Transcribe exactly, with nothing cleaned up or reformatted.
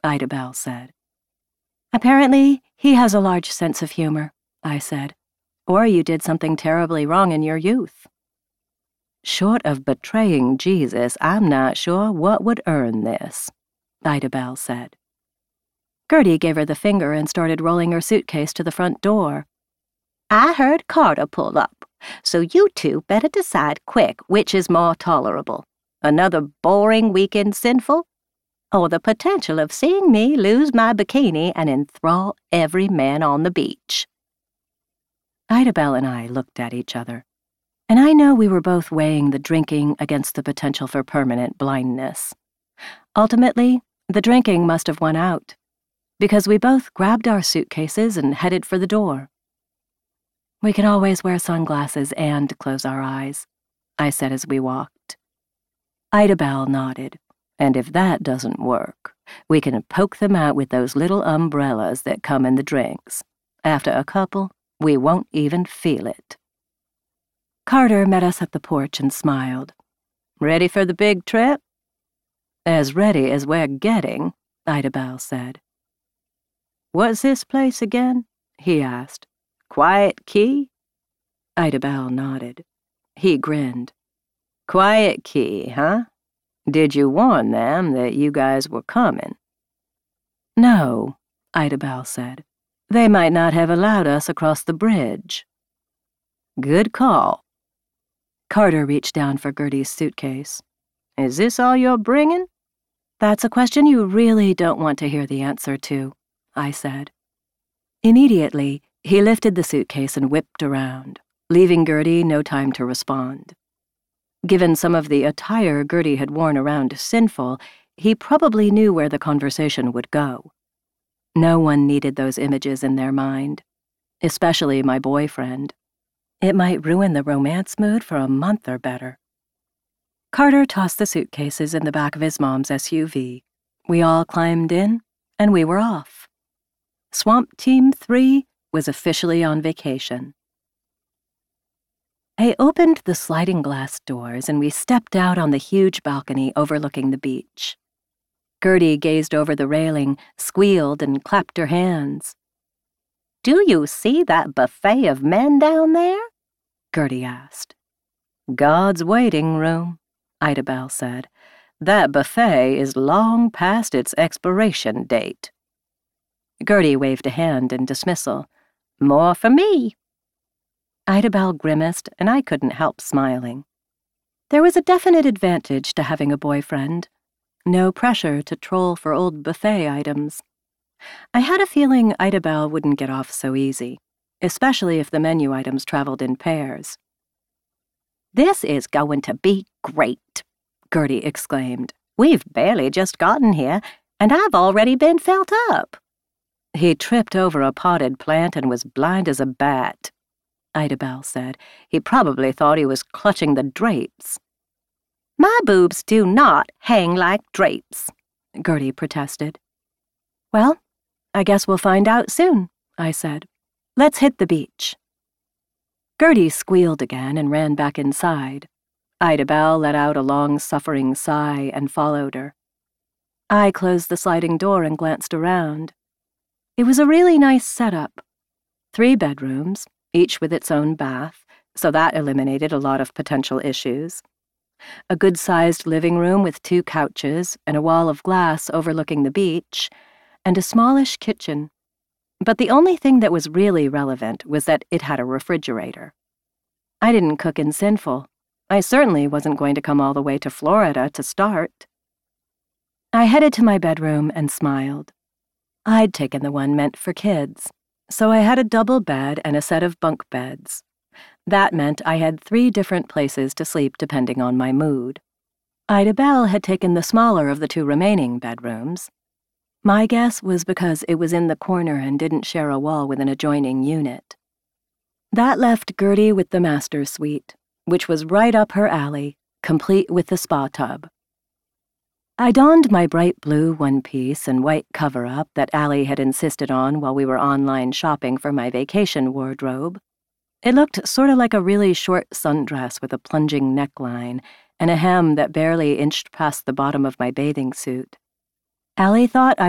Ida Bell said. Apparently, he has a large sense of humor, I said. Or you did something terribly wrong in your youth. Short of betraying Jesus, I'm not sure what would earn this, Ida Bell said. Gertie gave her the finger and started rolling her suitcase to the front door. I heard Carter pull up, so you two better decide quick which is more tolerable. Another boring weekend sinful, or the potential of seeing me lose my bikini and enthrall every man on the beach. Ida Bell and I looked at each other, and I know we were both weighing the drinking against the potential for permanent blindness. Ultimately, the drinking must have won out, because we both grabbed our suitcases and headed for the door. We can always wear sunglasses and close our eyes, I said as we walked. Ida Bell nodded, and if that doesn't work, we can poke them out with those little umbrellas that come in the drinks. After a couple, we won't even feel it. Carter met us at the porch and smiled. Ready for the big trip? As ready as we're getting, Ida Bell said. What's this place again? He asked. Quiet Key? Ida Bell nodded. He grinned. Quiet Key, huh? Did you warn them that you guys were coming? No, Ida Bell said. They might not have allowed us across the bridge. Good call. Carter reached down for Gertie's suitcase. Is this all you're bringing? That's a question you really don't want to hear the answer to, I said. Immediately, he lifted the suitcase and whipped around, leaving Gertie no time to respond. Given some of the attire Gertie had worn around Sinful, he probably knew where the conversation would go. No one needed those images in their mind, especially my boyfriend. It might ruin the romance mood for a month or better. Carter tossed the suitcases in the back of his mom's S U V. We all climbed in, and we were off. Swamp Team three was officially on vacation. I opened the sliding glass doors and we stepped out on the huge balcony overlooking the beach. Gertie gazed over the railing, squealed, and clapped her hands. Do you see that buffet of men down there? Gertie asked. God's waiting room, Ida Bell said. That buffet is long past its expiration date. Gertie waved a hand in dismissal. More for me. Ida Bell grimaced, and I couldn't help smiling. There was a definite advantage to having a boyfriend. No pressure to troll for old buffet items. I had a feeling Ida Bell wouldn't get off so easy, especially if the menu items traveled in pairs. This is going to be great, Gertie exclaimed. We've barely just gotten here, and I've already been felt up. He tripped over a potted plant and was blind as a bat, Ida Bell said. He probably thought he was clutching the drapes. My boobs do not hang like drapes, Gertie protested. Well, I guess we'll find out soon, I said. Let's hit the beach. Gertie squealed again and ran back inside. Ida Bell let out a long-suffering sigh and followed her. I closed the sliding door and glanced around. It was a really nice setup. Three bedrooms, each with its own bath, so that eliminated a lot of potential issues. A good-sized living room with two couches and a wall of glass overlooking the beach, and a smallish kitchen. But the only thing that was really relevant was that it had a refrigerator. I didn't cook in Sinful. I certainly wasn't going to come all the way to Florida to start. I headed to my bedroom and smiled. I'd taken the one meant for kids, so I had a double bed and a set of bunk beds. That meant I had three different places to sleep depending on my mood. Ida Bell had taken the smaller of the two remaining bedrooms. My guess was because it was in the corner and didn't share a wall with an adjoining unit. That left Gertie with the master suite, which was right up her alley, complete with the spa tub. I donned my bright blue one-piece and white cover-up that Allie had insisted on while we were online shopping for my vacation wardrobe. It looked sort of like a really short sundress with a plunging neckline and a hem that barely inched past the bottom of my bathing suit. Allie thought I